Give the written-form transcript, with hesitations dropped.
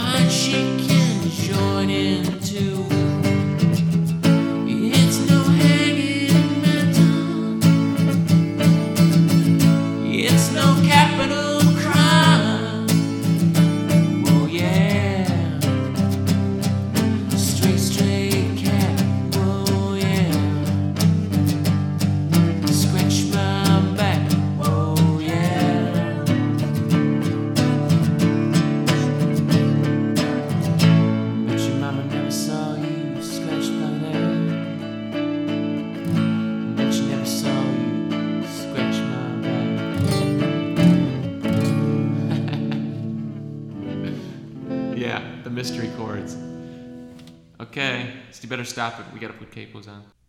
mind she can join in too. It's no hanging mental. It's no capital crime. Oh yeah. Straight cat. Oh yeah. Scratch my back. Oh yeah. Bet your mama never saw you scratched by that. Bet she never saw you scratch my back. Yeah, the mystery chords. Okay, so you better stop it. We gotta put capos on.